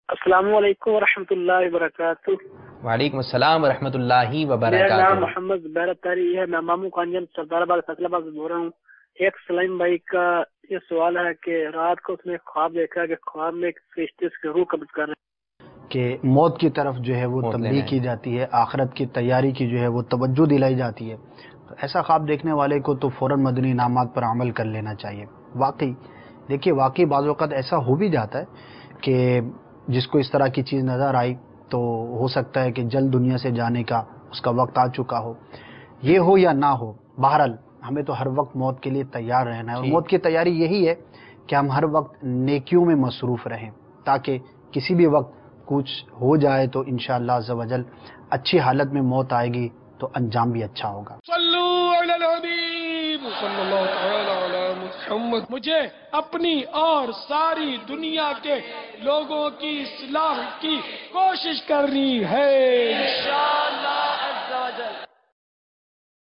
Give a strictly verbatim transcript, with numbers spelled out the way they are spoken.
السلام علیکم ورحمۃ اللہ وبرکاتہ۔ وعلیکم السلام ورحمۃ اللہ وبرکاتہ۔ میرا نام محمد زبیر تاری ہے، میں ماموں کانجن سردار آباد فیصل آباد سے بول رہا ہوں۔ ایک سلیم بھائی کا یہ سوال ہے کہ رات کو اس نے خواب دیکھا کہ خواب میں ایک فرشتے اس کی روح قبض کر رہے ہیں کہ موت کی طرف جو ہے وہ تنبیہ کی جاتی ہے، آخرت کی تیاری کی جو ہے وہ توجہ دلائی جاتی ہے۔ تو ایسا خواب دیکھنے والے کو تو فوراً مدنی انعامات پر عمل کر لینا چاہیے۔ واقعی دیکھیے، واقعی بعض اوقات ایسا ہو بھی جاتا ہے کہ جس کو اس طرح کی چیز نظر آئی تو ہو سکتا ہے کہ جلد دنیا سے جانے کا اس کا وقت آ چکا ہو، یہ ہو یا نہ ہو، بہرحال ہمیں تو ہر وقت موت کے لیے تیار رہنا ہے، اور موت کی تیاری یہی ہے کہ ہم ہر وقت نیکیوں میں مصروف رہیں، تاکہ کسی بھی وقت کچھ ہو جائے تو انشاءاللہ عز و جل اچھی حالت میں موت آئے گی تو انجام بھی اچھا ہوگا۔ صلو علی الحبیب صلی اللہ تعالی علی محمد۔ مجھے اپنی اور ساری دنیا کے لوگوں کی اصلاح کی کوشش کرنی ہے۔